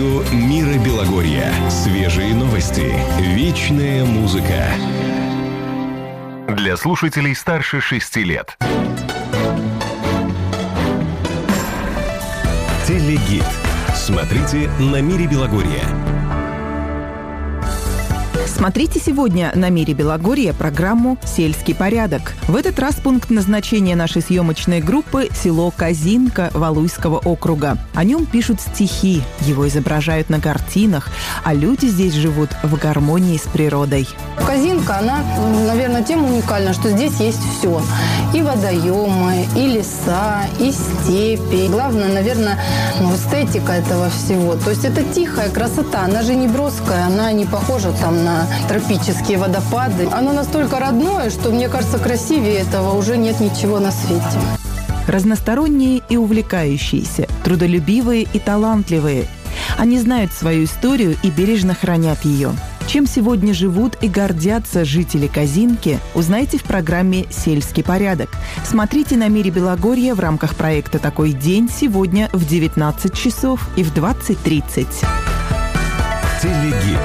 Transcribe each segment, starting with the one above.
Радио Мира Белогорья. Свежие новости, вечная музыка. Для слушателей старше 6 лет. Телегид. Смотрите на Мире Белогорья. Смотрите сегодня на Мире Белогорья программу «Сельский порядок». В этот раз пункт назначения нашей съемочной группы – село Козинка Валуйского округа. О нем пишут стихи, его изображают на картинах, а люди здесь живут в гармонии с природой. Козинка, она, наверное, тем уникальна, что здесь есть все. И водоемы, и леса, и степи. Главное, наверное, эстетика этого всего. То есть это тихая красота, она же не броская, она не похожа там на тропические водопады. Оно настолько родное, что, мне кажется, красивее этого уже нет ничего на свете. Разносторонние и увлекающиеся, трудолюбивые и талантливые. Они знают свою историю и бережно хранят ее. Чем сегодня живут и гордятся жители Козинки, узнаете в программе «Сельский порядок». Смотрите на Мире Белогорья в рамках проекта «Такой день» сегодня в 19 часов и в 20:30. Телегид.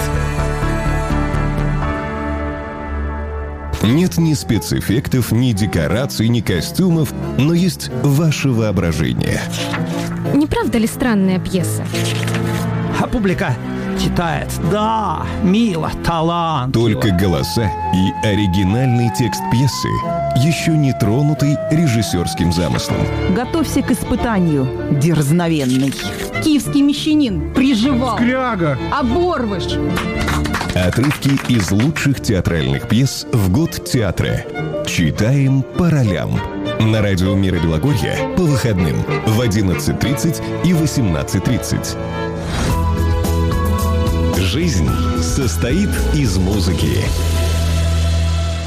Нет ни спецэффектов, ни декораций, ни костюмов, но есть ваше воображение. Не правда ли странная пьеса? А публика читает. Да, мило, талант. Только голоса и оригинальный текст пьесы, еще не тронутый режиссерским замыслом. Готовься к испытанию, дерзновенный. Киевский мещанин приживал. Скряга. Оборвыш. Отрывки из лучших театральных пьес в год театра. Читаем по ролям. На радио Мира Белогорья по выходным в 11:30 и 18:30. Жизнь состоит из музыки.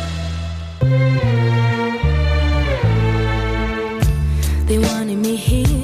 They wanted me here.